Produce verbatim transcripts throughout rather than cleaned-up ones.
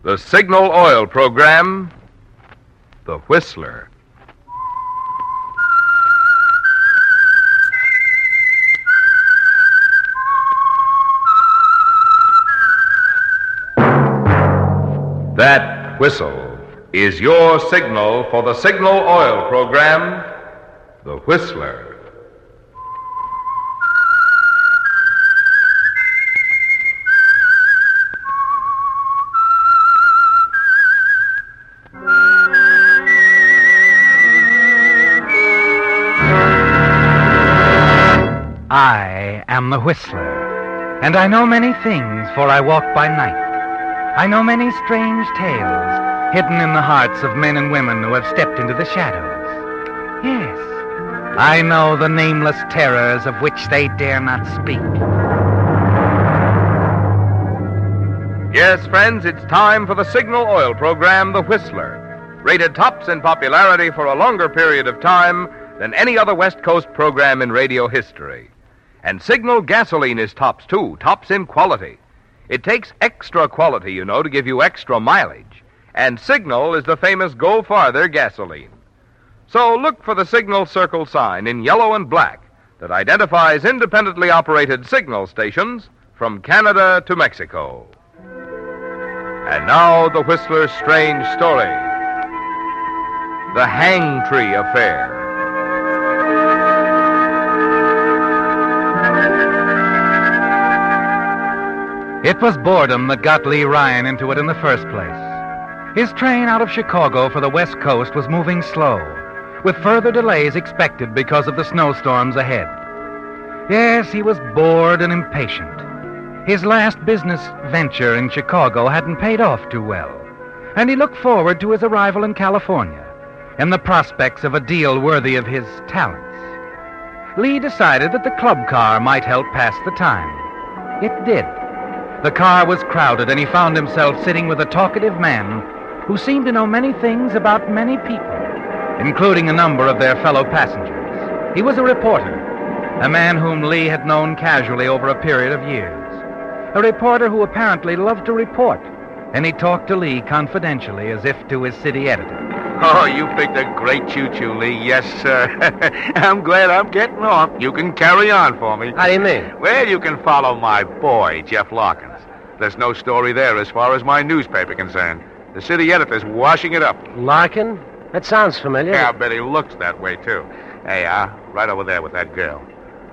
The Signal Oil Program, The Whistler. That whistle is your signal for the Signal Oil Program, The Whistler. I am the Whistler, and I know many things, for I walk by night. I know many strange tales hidden in the hearts of men and women who have stepped into the shadows. Yes, I know the nameless terrors of which they dare not speak. Yes, friends, it's time for the Signal Oil Program, The Whistler, rated tops in popularity for a longer period of time than any other West Coast program in radio history. And Signal gasoline is tops, too, tops in quality. It takes extra quality, you know, to give you extra mileage. And Signal is the famous Go Farther gasoline. So look for the Signal Circle sign in yellow and black that identifies independently operated Signal stations from Canada to Mexico. And now the Whistler's strange story. The Hang Tree Affair. It was boredom that got Lee Ryan into it in the first place. His train out of Chicago for the West Coast was moving slow, with further delays expected because of the snowstorms ahead. Yes, he was bored and impatient. His last business venture in Chicago hadn't paid off too well, and he looked forward to his arrival in California and the prospects of a deal worthy of his talents. Lee decided that the club car might help pass the time. It did. The car was crowded, and he found himself sitting with a talkative man who seemed to know many things about many people, including a number of their fellow passengers. He was a reporter, a man whom Lee had known casually over a period of years. A reporter who apparently loved to report, and he talked to Lee confidentially as if to his city editor. Oh, you picked a great choo-choo, Lee. Yes, sir. I'm glad I'm getting off. You can carry on for me. How do you mean? Well, you can follow my boy, Jeff Larkins. There's no story there as far as my newspaper concerned. The city editor's washing it up. Larkin? That sounds familiar. Yeah, I bet he looks that way, too. Hey, uh, right over there with that girl.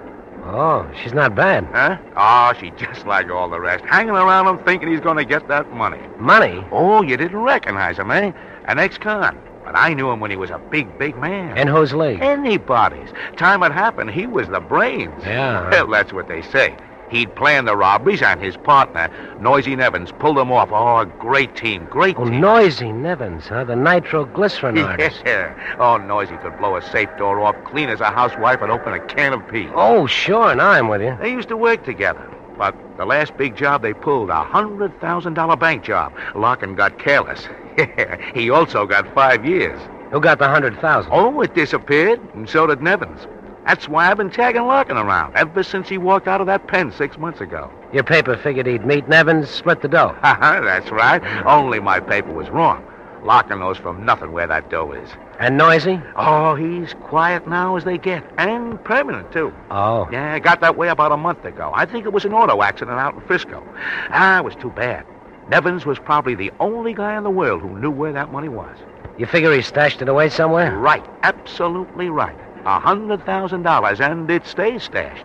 Oh, she's not bad. Huh? Oh, she's just like all the rest. Hanging around him thinking he's going to get that money. Money? Oh, you didn't recognize him, eh? An ex-con. But I knew him when he was a big, big man. And whose Lee? Anybody's. Time it happened, he was the brains. Yeah. Well, that's what they say. He'd planned the robberies, and his partner, Noisy Nevins, pulled them off. Oh, great team, great Oh, team. Noisy Nevins, huh? The nitroglycerin artist. Yeah. Oh, Noisy could blow a safe door off clean as a housewife and open a can of pee. Oh, sure, now I'm with you. They used to work together. But the last big job they pulled, a one hundred thousand dollars bank job, Larkin got careless. He also got five years. Who got the one hundred thousand? Oh, it disappeared, and so did Nevins. That's why I've been tagging Larkin around ever since he walked out of that pen six months ago. Your paper figured he'd meet Nevins, split the dough. That's right. Only my paper was wrong. Larkin knows from nothing where that dough is. And Noisy? Oh, he's quiet now as they get. And permanent, too. Oh. Yeah, got that way about a month ago. I think it was an auto accident out in Frisco. Ah, it was too bad. Nevins was probably the only guy in the world who knew where that money was. You figure he stashed it away somewhere? Right. Absolutely right. A hundred thousand dollars, and it stays stashed.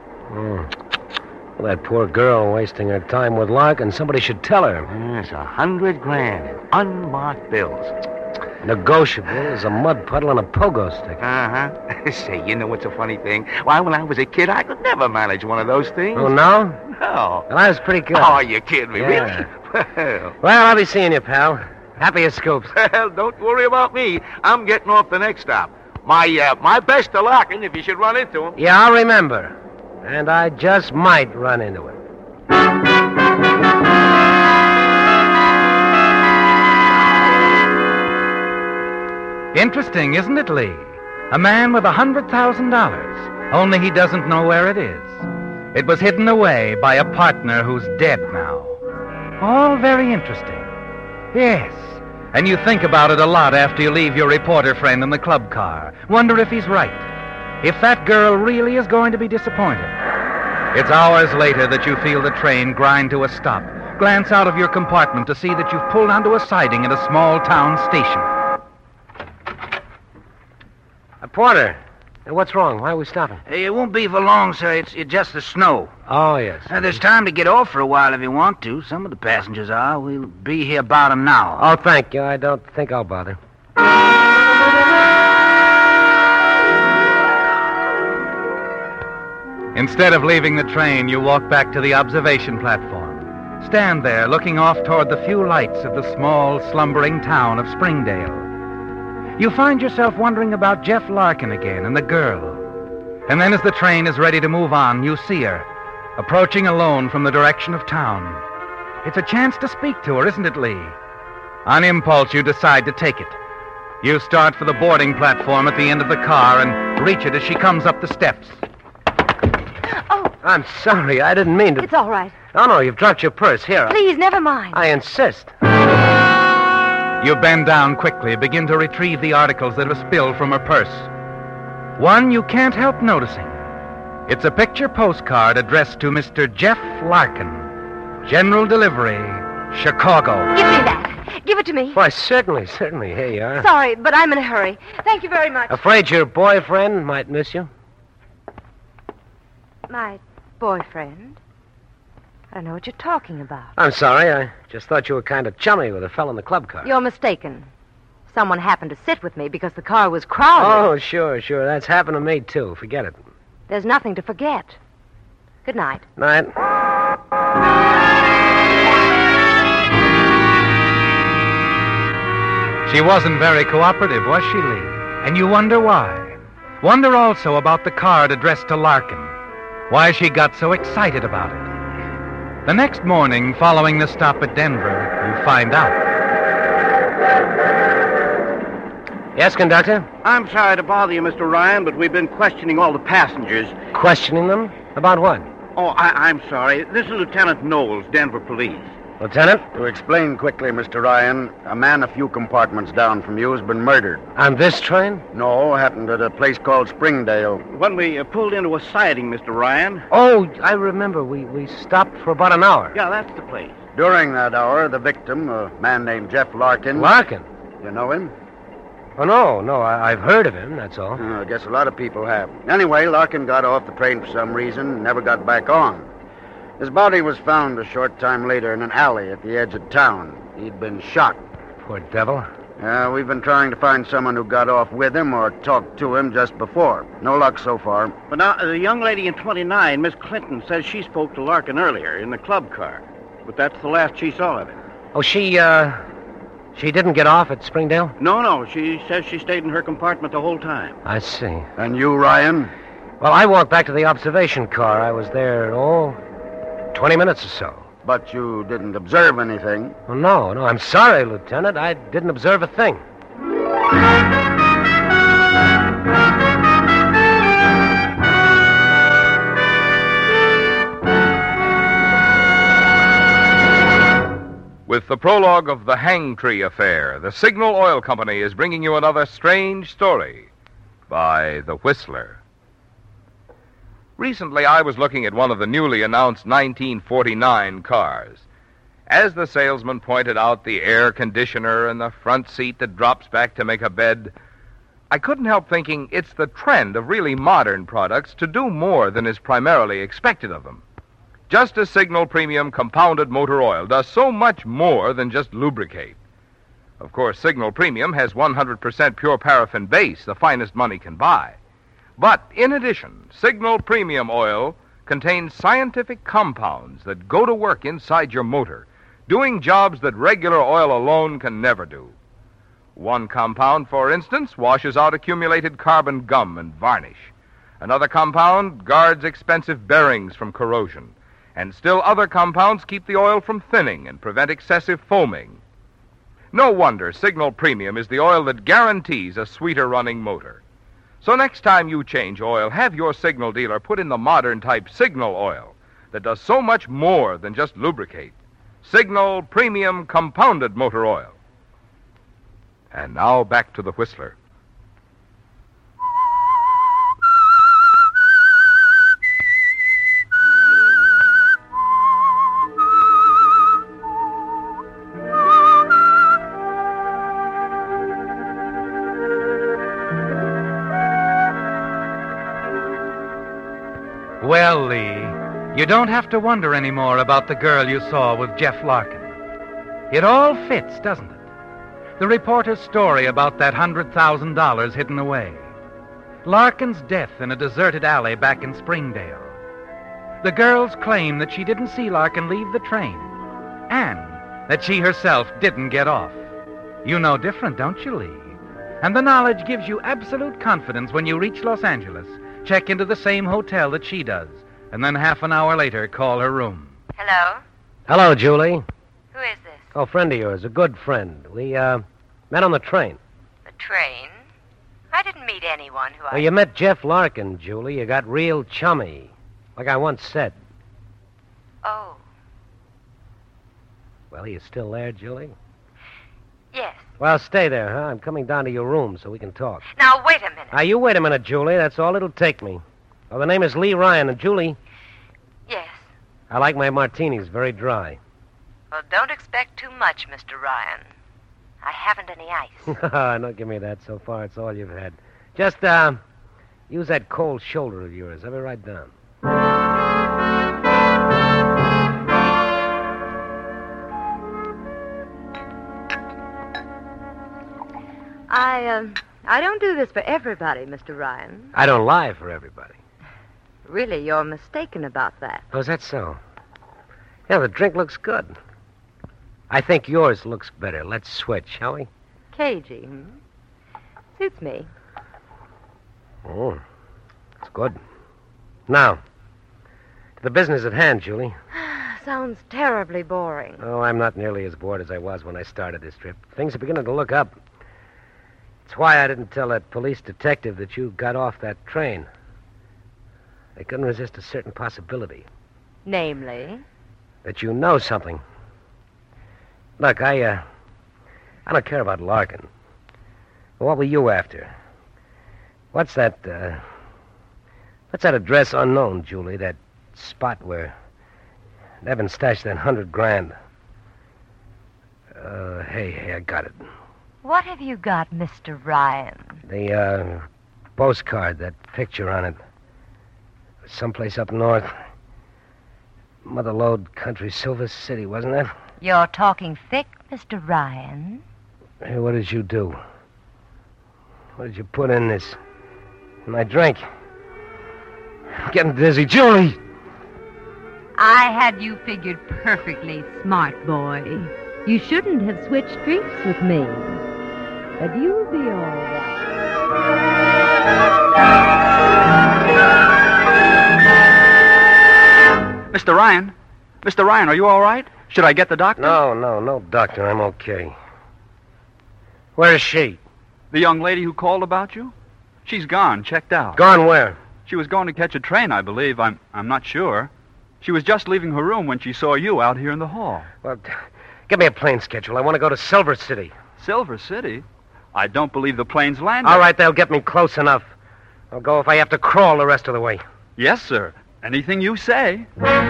Mm. Well, that poor girl wasting her time with Larkin. Somebody should tell her. Yes, a hundred grand in unmarked bills. Negotiable as a mud puddle and a pogo stick. Uh-huh. Say, you know what's a funny thing? Why, when I was a kid, I could never manage one of those things. Oh, no? No. Well, I was pretty good. Oh, you kidding me, Yeah. really? Well, Well, I'll be seeing you, pal. Happy as scoops. well, don't worry about me. I'm getting off the next stop. My, uh, my best to Larkin if you should run into him. Yeah, I'll remember. And I just might run into him. Interesting, isn't it, Lee? A man with a hundred thousand dollars, only he doesn't know where it is. It was hidden away by a partner who's dead now. All very interesting. Yes. And you think about it a lot after you leave your reporter friend in the club car. Wonder if he's right. If that girl really is going to be disappointed. It's hours later that you feel the train grind to a stop. Glance out of your compartment to see that you've pulled onto a siding at a small town station. Uh, Porter, uh, what's wrong? Why are we stopping? Hey, it won't be for long, sir. It's, it's just the snow. Oh, yes. Uh, there's time to get off for a while if you want to. Some of the passengers are. We'll be here bottom now. Oh, thank you. I don't think I'll bother. Instead of leaving the train, you walk back to the observation platform. Stand there, looking off toward the few lights of the small, slumbering town of Springdale. You find yourself wondering about Jeff Larkin again and the girl. And then as the train is ready to move on, you see her, approaching alone from the direction of town. It's a chance to speak to her, isn't it, Lee? On impulse, you decide to take it. You start for the boarding platform at the end of the car and reach it as she comes up the steps. Oh, I'm sorry. I didn't mean to... it's all right. Oh, no, you've dropped your purse. Here. I- Please, never mind. I insist. You bend down quickly, begin to retrieve the articles that have spilled from her purse. One you can't help noticing. It's a picture postcard addressed to Mister Jeff Larkin. General Delivery, Chicago. Give me that. Give it to me. Why, certainly, certainly. Here you are. Sorry, but I'm in a hurry. Thank you very much. Afraid your boyfriend might miss you? My boyfriend? I don't know what you're talking about. I'm sorry. I just thought you were kind of chummy with a fellow in the club car. You're mistaken. Someone happened to sit with me because the car was crowded. Oh, sure, sure. That's happened to me, too. Forget it. There's nothing to forget. Good night. Night. She wasn't very cooperative, was she, Lee? And you wonder why. Wonder also about the card addressed to Larkin. Why she got so excited about it. The next morning, following the stop at Denver, you find out. Yes, conductor? I'm sorry to bother you, Mister Ryan, but we've been questioning all the passengers. Questioning them? About what? Oh, I- I'm sorry. This is Lieutenant Knowles, Denver Police. Lieutenant? To explain quickly, Mister Ryan, a man a few compartments down from you has been murdered. On this train? No, happened at a place called Springdale. When we uh, pulled into a siding, Mister Ryan. Oh, I remember. We, we stopped for about an hour. Yeah, that's the place. During that hour, the victim, a man named Jeff Larkin... Larkin? You know him? Oh, no, no. I, I've heard of him, that's all. Uh, I guess a lot of people have. Anyway, Larkin got off the train for some reason, never got back on. His body was found a short time later in an alley at the edge of town. He'd been shot. Poor devil. Uh, we've been trying to find someone who got off with him or talked to him just before. No luck so far. But now, uh, the young lady in twenty-nine, Miss Clinton, says she spoke to Larkin earlier in the club car. But that's the last she saw of him. Oh, she, uh... She didn't get off at Springdale? No, no. She says she stayed in her compartment the whole time. I see. And you, Ryan? Well, I walked back to the observation car. I was there, oh, twenty minutes or so. But you didn't observe anything. Oh, no, no, I'm sorry, Lieutenant. I didn't observe a thing. With the prologue of the Hang Tree affair, the Signal Oil Company is bringing you another strange story by The Whistler. Recently, I was looking at one of the newly announced nineteen forty-nine cars. As the salesman pointed out the air conditioner and the front seat that drops back to make a bed, I couldn't help thinking it's the trend of really modern products to do more than is primarily expected of them. Just as Signal Premium Compounded Motor Oil does so much more than just lubricate. Of course, Signal Premium has one hundred percent pure paraffin base, the finest money can buy. But in addition, Signal Premium Oil contains scientific compounds that go to work inside your motor, doing jobs that regular oil alone can never do. One compound, for instance, washes out accumulated carbon gum and varnish. Another compound guards expensive bearings from corrosion. And still other compounds keep the oil from thinning and prevent excessive foaming. No wonder Signal Premium is the oil that guarantees a sweeter running motor. So next time you change oil, have your Signal dealer put in the modern type Signal oil that does so much more than just lubricate. Signal Premium Compounded Motor Oil. And now back to the Whistler. Well, Lee, you don't have to wonder anymore about the girl you saw with Jeff Larkin. It all fits, doesn't it? The reporter's story about that one hundred thousand dollars hidden away. Larkin's death in a deserted alley back in Springdale. The girl's claim that she didn't see Larkin leave the train. And that she herself didn't get off. You know different, don't you, Lee? And the knowledge gives you absolute confidence when you reach Los Angeles, check into the same hotel that she does, and then half an hour later call her room. Hello? Hello, Julie. Who is this? Oh, friend of yours, a good friend. We, uh, met on the train. The train? I didn't meet anyone who I... Well, you met Jeff Larkin, Julie. You got real chummy, like I once said. Oh, Well, are you still there, Julie? yes. Well, stay there, huh? I'm coming down to your room so we can talk. Now, wait a minute. Now, you wait a minute, Julie. That's all it'll take me. Well, the name is Lee Ryan, and Julie, Yes. I like my martinis very dry. Well, don't expect too much, Mister Ryan. I haven't any ice. Don't give me that. So far, it's all you've had. Just, uh, use that cold shoulder of yours. Have it right down. I, um, I don't do this for everybody, Mister Ryan. I don't lie for everybody. Really, you're mistaken about that. Oh, is that so? Yeah, the drink looks good. I think yours looks better. Let's switch, shall we? Cagey, hmm? Suits me. Oh, it's good. Now, to the business at hand, Julie. Sounds terribly boring. Oh, I'm not nearly as bored as I was when I started this trip. Things are beginning to look up. It's why I didn't tell that police detective that you got off that train. They couldn't resist a certain possibility. Namely? That you know something. Look, I, uh... I don't care about Larkin. What were you after? What's that, uh... What's that address unknown, Julie? That spot where Nevin stashed that hundred grand. Uh, hey, hey, I got it. What have you got, Mister Ryan? The, uh, postcard, that picture on it. Someplace up north. Motherlode Country, Silver City, wasn't it? You're talking thick, Mister Ryan. Hey, what did you do? What did you put in this? In my drink? I'm getting dizzy. Julie! I had you figured perfectly, smart boy. You shouldn't have switched drinks with me. But you'll be all right. Mister Ryan? Mister Ryan, are you all right? Should I get the doctor? No, no, no doctor. I'm okay. Where's she? The young lady who called about you? She's gone, checked out. Gone where? She was going to catch a train, I believe. I'm I'm not sure. She was just leaving her room when she saw you out here in the hall. Well, give me a plane schedule. I want to go to Silver City. Silver City? I don't believe the plane's landed. All right, they'll get me close enough. I'll go if I have to crawl the rest of the way. Yes, sir. Anything you say.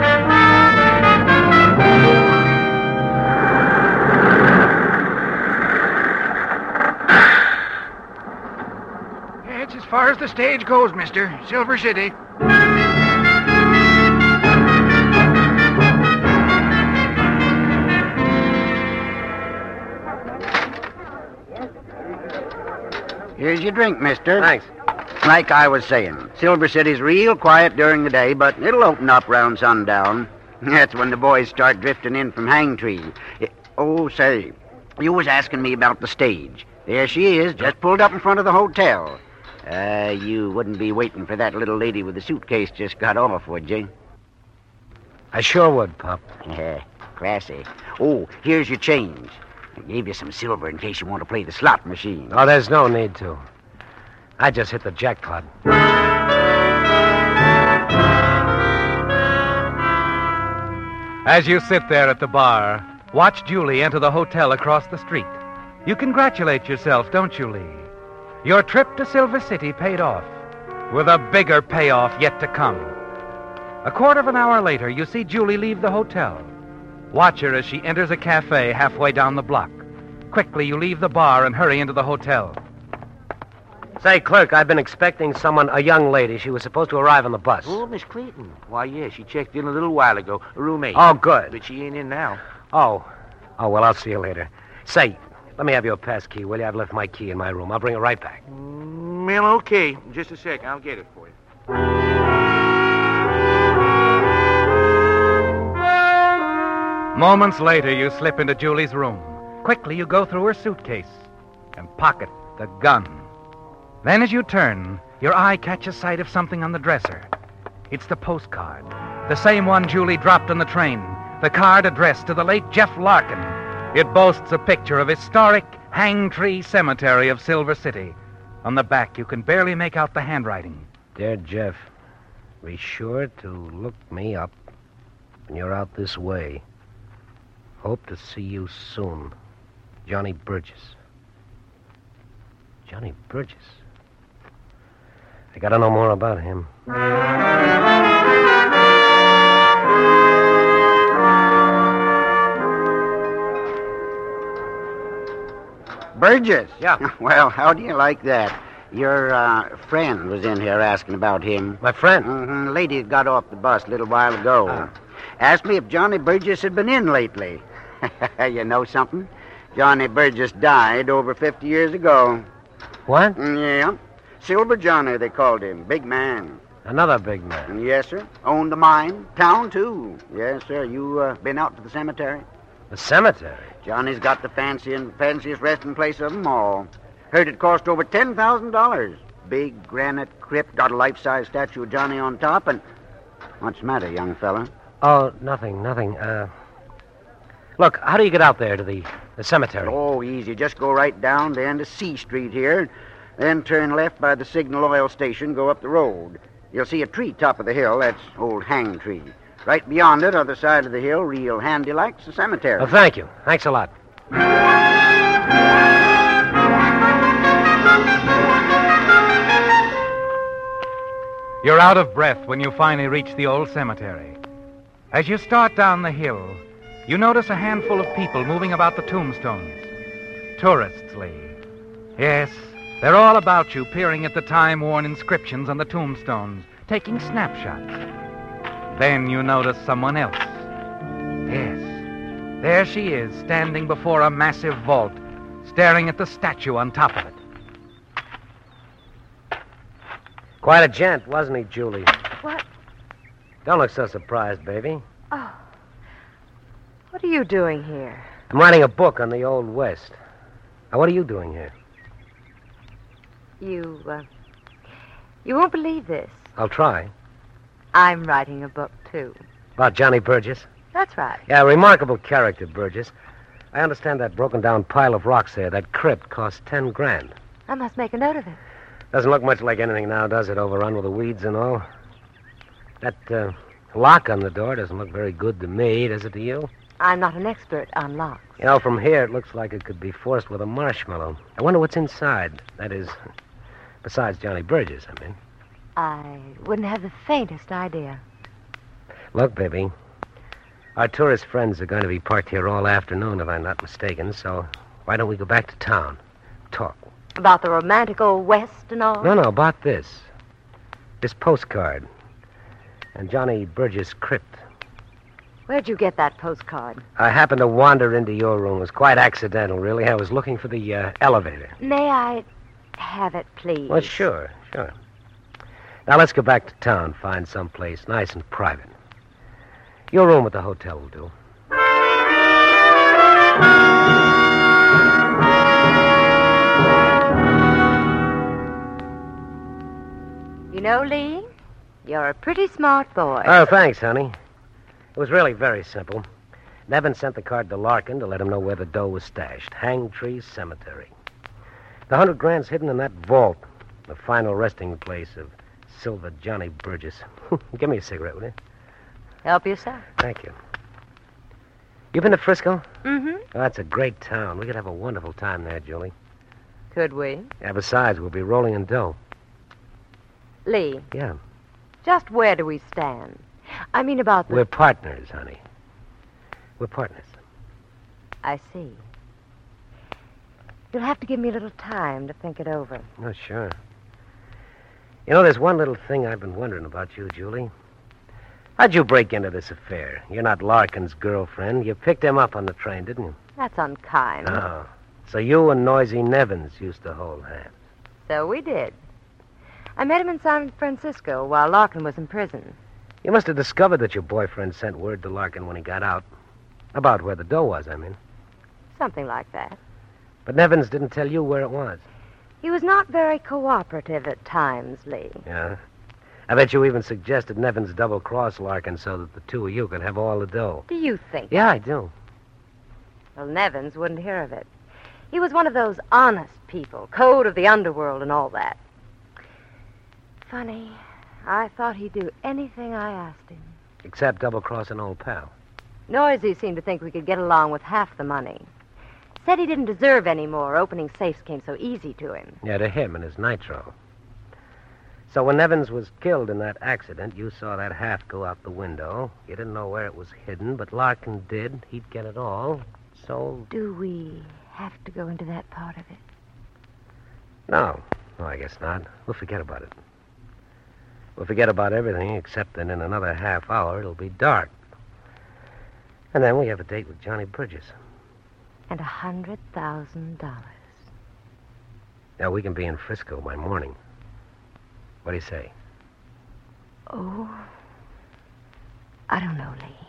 It's as far as the stage goes, mister. Silver City. Here's your drink, mister. Thanks. Like I was saying, Silver City's real quiet during the day, but it'll open up round sundown. That's when the boys start drifting in from Hangtree. Eh, Oh, say, you was asking me about the stage. There she is, just pulled up in front of the hotel. Uh, you wouldn't be waiting for that little lady with the suitcase just got off, would you? I sure would, Pop. Classy. Oh, here's your change. I gave you some silver in case you want to play the slot machine. Oh, there's no need to. I just hit the jackpot. As you sit there at the bar, watch Julie enter the hotel across the street. You congratulate yourself, don't you, Lee? Your trip to Silver City paid off, with a bigger payoff yet to come. A quarter of an hour later, you see Julie leave the hotel. Watch her as she enters a cafe halfway down the block. Quickly, you leave the bar and hurry into the hotel. Say, clerk, I've been expecting someone, a young lady. She was supposed to arrive on the bus. Oh, Miss Clinton. Why, yeah, she checked in a little while ago. A room eight. Oh, good. But she ain't in now. Oh. Oh, well, I'll see you later. Say, let me have your pass key, will you? I've left my key in my room. I'll bring it right back. Mm, well, okay. Just a second. I'll get it for you. Moments later, you slip into Julie's room. Quickly, you go through her suitcase and pocket the gun. Then as you turn, your eye catches sight of something on the dresser. It's the postcard, the same one Julie dropped on the train, the card addressed to the late Jeff Larkin. It boasts a picture of historic Hang Tree Cemetery of Silver City. On the back, you can barely make out the handwriting. Dear Jeff, be sure to look me up when you're out this way. Hope to see you soon. Johnny Burgess. Johnny Burgess? I gotta know more about him. Burgess? Yeah. Well, how do you like that? Your uh, friend was in here asking about him. My friend? Mm-hmm. Lady had got off the bus a little while ago. Ah. Asked me if Johnny Burgess had been in lately. You know something? Johnny Burgess died over fifty years ago. What? Mm, yeah. Silver Johnny, they called him. Big man. Another big man. Mm, yes, sir. Owned a mine. Town, too. Yes, sir. You uh, been out to the cemetery? The cemetery? Johnny's got the fancy and fanciest resting place of them all. Heard it cost over ten thousand dollars. Big granite crypt, got a life-size statue of Johnny on top, and... What's the matter, young fella? Oh, nothing, nothing. Uh, look, how do you get out there to the, the cemetery? Oh, easy. Just go right down the end of C Street here, then turn left by the Signal Oil Station, go up the road. You'll see a tree top of the hill. That's old Hang Tree. Right beyond it, other side of the hill, real handy like's the cemetery. Oh, thank you. Thanks a lot. You're out of breath when you finally reach the old cemetery. As you start down the hill, you notice a handful of people moving about the tombstones. Tourists, Lee. Yes, they're all about you, peering at the time-worn inscriptions on the tombstones, taking snapshots. Then you notice someone else. Yes, there she is, standing before a massive vault, staring at the statue on top of it. Quite a gent, wasn't he, Julie? What? Don't look so surprised, baby. Oh. What are you doing here? I'm writing a book on the Old West. Now, what are you doing here? You, uh... You won't believe this. I'll try. I'm writing a book, too. About Johnny Burgess? That's right. Yeah, a remarkable character, Burgess. I understand that broken-down pile of rocks there, that crypt, cost ten grand. I must make a note of it. Doesn't look much like anything now, does it? Overrun with the weeds and all. That uh, lock on the door doesn't look very good to me, does it to you? I'm not an expert on locks. You know, from here, it looks like it could be forced with a marshmallow. I wonder what's inside. That is, besides Johnny Burgess, I mean. I wouldn't have the faintest idea. Look, baby, our tourist friends are going to be parked here all afternoon, if I'm not mistaken, so why don't we go back to town? Talk. About the romantic old West and all? No, no, about this. This postcard. And Johnny Burgess' crypt. Where'd you get that postcard? I happened to wander into your room. It was quite accidental, really. I was looking for the uh, elevator. May I have it, please? Well, sure, sure. Now, let's go back to town, find some place nice and private. Your room at the hotel will do. You know, Lee, you're a pretty smart boy. Oh, thanks, honey. It was really very simple. Nevin sent the card to Larkin to let him know where the dough was stashed. Hang Tree Cemetery. The hundred grand's hidden in that vault, the final resting place of Silver Johnny Burgess. Give me a cigarette, will you? Help yourself. Thank you. You been to Frisco? Mm-hmm. Oh, that's a great town. We could have a wonderful time there, Julie. Could we? Yeah, besides, we'll be rolling in dough. Lee, Yeah. just where do we stand? I mean about the... We're partners, honey. We're partners. I see. You'll have to give me a little time to think it over. Oh, sure. You know, there's one little thing I've been wondering about you, Julie. How'd you break into this affair? You're not Larkin's girlfriend. You picked him up on the train, didn't you? That's unkind. Oh. So you and Noisy Nevins used to hold hands. So we did. I met him in San Francisco while Larkin was in prison. You must have discovered that your boyfriend sent word to Larkin when he got out. About where the dough was, I mean. Something like that. But Nevins didn't tell you where it was. He was not very cooperative at times, Lee. Yeah? I bet you even suggested Nevins double-cross Larkin so that the two of you could have all the dough. Do you think? Yeah, I do. Well, Nevins wouldn't hear of it. He was one of those honest people, code of the underworld and all that. Funny, I thought he'd do anything I asked him. Except double-cross an old pal. Noisy seemed to think we could get along with half the money. Said he didn't deserve any more. Opening safes came so easy to him. Yeah, to him and his nitro. So when Nevins was killed in that accident, you saw that half go out the window. You didn't know where it was hidden, but Larkin did. He'd get it all. So... Do we have to go into that part of it? No. No, I guess not. We'll forget about it. We'll forget about everything except that in another half hour it'll be dark. And then we have a date with Johnny Bridges. And a hundred thousand dollars. Now, we can be in Frisco by morning. What do you say? Oh, I don't know, Lee.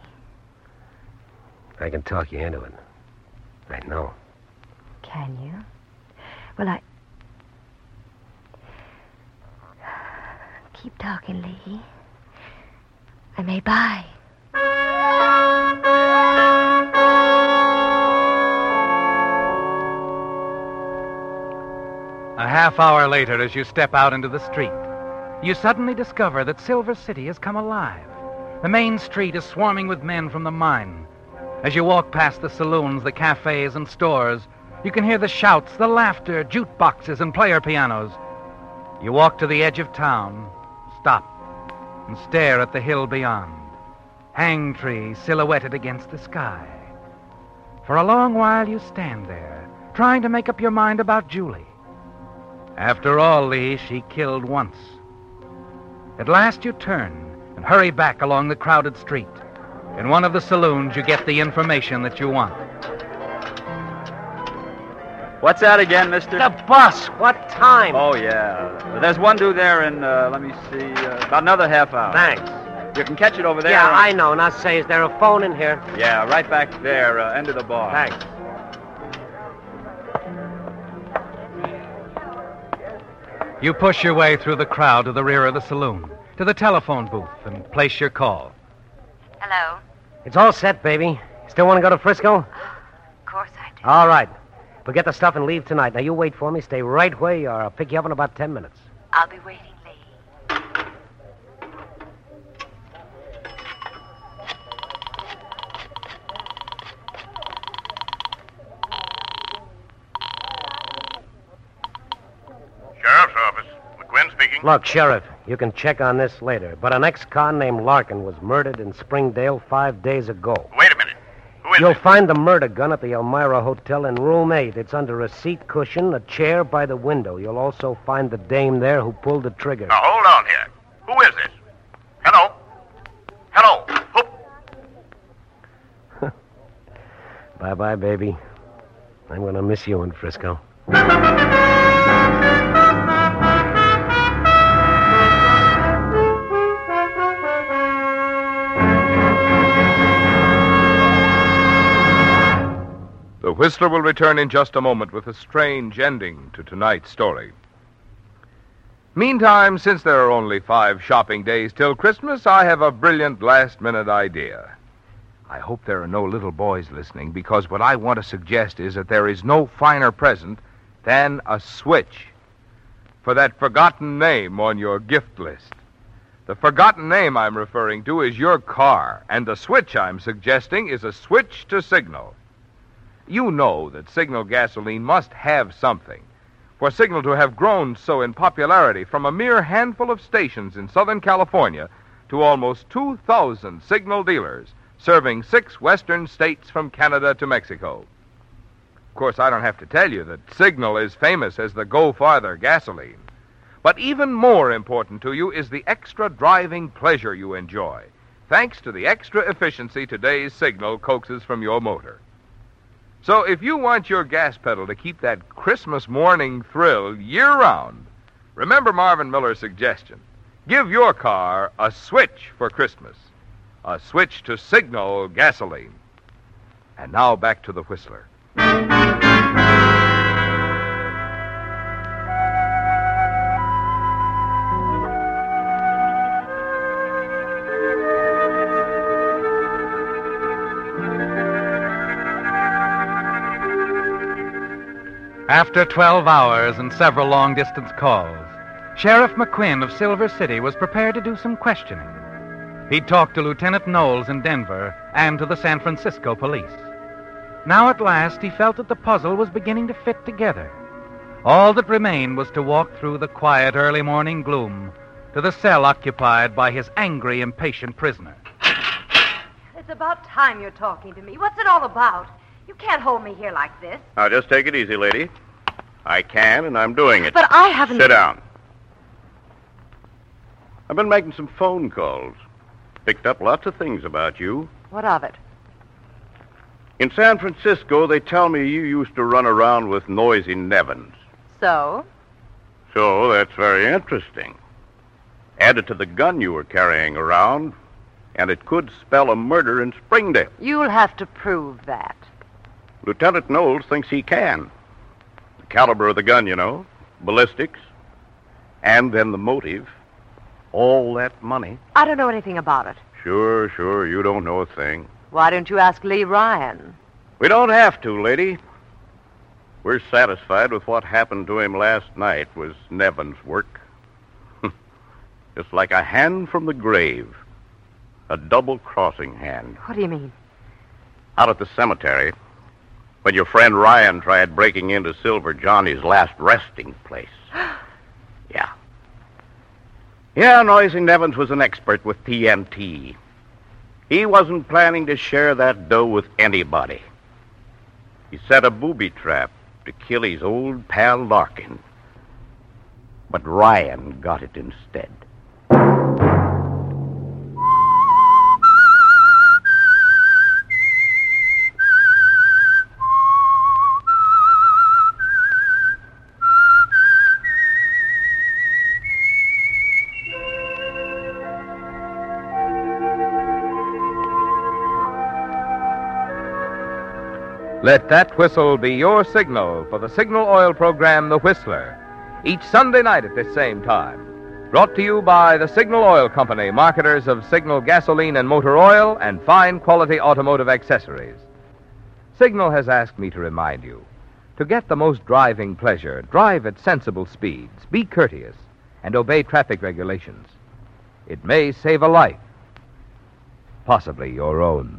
I can talk you into it. I know. Can you? Well, I... Keep talking, Lee. I may buy. A half hour later, as you step out into the street, you suddenly discover that Silver City has come alive. The main street is swarming with men from the mine. As you walk past the saloons, the cafes, and stores, you can hear the shouts, the laughter, jukeboxes, and player pianos. You walk to the edge of town, stop, and stare at the hill beyond. Hang trees silhouetted against the sky. For a long while, you stand there, trying to make up your mind about Julie. After all, Lee, she killed once. At last you turn and hurry back along the crowded street. In one of the saloons, you get the information that you want. What's that again, mister? The bus. What time? Oh, yeah. There's one due there in, uh, let me see, uh, about another half hour. Thanks. You can catch it over there. Yeah, on... I know. Now, say, is there a phone in here? Yeah, right back there, uh, end of the bar. Thanks. You push your way through the crowd to the rear of the saloon, to the telephone booth, and place your call. Hello? It's all set, baby. Still want to go to Frisco? Of course I do. All right. We'll get the stuff and leave tonight. Now, you wait for me. Stay right where you are. I'll pick you up in about ten minutes. I'll be waiting, Lee. Sheriff's office. McQuinn speaking. Look, Sheriff, you can check on this later, but an ex-con named Larkin was murdered in Springdale five days ago. Wait a minute. Who is You'll it? find the murder gun at the Elmira Hotel in room eight. It's under a seat cushion, a chair by the window. You'll also find the dame there who pulled the trigger. Now, hold on here. Who is this? Hello? Hello? Who? Bye-bye, baby. I'm going to miss you in Frisco. The Whistler will return in just a moment with a strange ending to tonight's story. Meantime, since there are only five shopping days till Christmas, I have a brilliant last-minute idea. I hope there are no little boys listening, because what I want to suggest is that there is no finer present than a switch for that forgotten name on your gift list. The forgotten name I'm referring to is your car, and the switch I'm suggesting is a switch to Signal. You know that Signal gasoline must have something. For Signal to have grown so in popularity from a mere handful of stations in Southern California to almost two thousand Signal dealers serving six western states from Canada to Mexico. Of course, I don't have to tell you that Signal is famous as the Go Farther gasoline. But even more important to you is the extra driving pleasure you enjoy, thanks to the extra efficiency today's Signal coaxes from your motor. So if you want your gas pedal to keep that Christmas morning thrill year-round, remember Marvin Miller's suggestion. Give your car a switch for Christmas. A switch to Signal gasoline. And now back to the Whistler. After twelve hours and several long-distance calls, Sheriff McQuinn of Silver City was prepared to do some questioning. He talked to Lieutenant Knowles in Denver and to the San Francisco police. Now at last he felt that the puzzle was beginning to fit together. All that remained was to walk through the quiet early morning gloom to the cell occupied by his angry, impatient prisoner. It's about time you're talking to me. What's it all about? You can't hold me here like this. Now, just take it easy, lady. I can, and I'm doing it. But I haven't... Sit down. I've been making some phone calls. Picked up lots of things about you. What of it? In San Francisco, they tell me you used to run around with Noisy Nevins. So? So, that's very interesting. Added to the gun you were carrying around, and it could spell a murder in Springdale. You'll have to prove that. Lieutenant Knowles thinks he can. The caliber of the gun, you know, ballistics, and then the motive. All that money. I don't know anything about it. Sure, sure, you don't know a thing. Why don't you ask Lee Ryan? We don't have to, lady. We're satisfied with what happened to him last night was Nevin's work. Just like a hand from the grave. A double-crossing hand. What do you mean? Out at the cemetery, when your friend Ryan tried breaking into Silver Johnny's last resting place. Yeah. Yeah, Noisy Nevins was an expert with T N T. He wasn't planning to share that dough with anybody. He set a booby trap to kill his old pal Larkin. But Ryan got it instead. Let that whistle be your signal for the Signal Oil program, The Whistler, each Sunday night at this same time. Brought to you by the Signal Oil Company, marketers of Signal gasoline and motor oil and fine quality automotive accessories. Signal has asked me to remind you, to get the most driving pleasure, drive at sensible speeds, be courteous, and obey traffic regulations. It may save a life, possibly your own.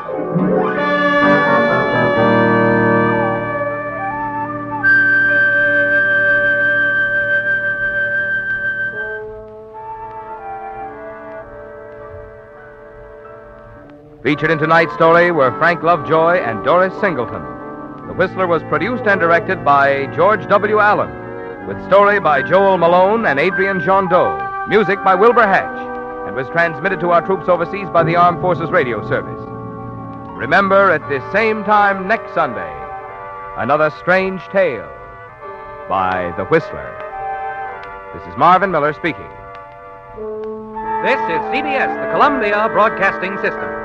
Featured in tonight's story were Frank Lovejoy and Doris Singleton. The Whistler was produced and directed by George W. Allen, with story by Joel Malone and Adrian Jondeau, music by Wilbur Hatch, and was transmitted to our troops overseas by the Armed Forces Radio Service. Remember, at this same time next Sunday, another strange tale by The Whistler. This is Marvin Miller speaking. This is C B S, the Columbia Broadcasting System.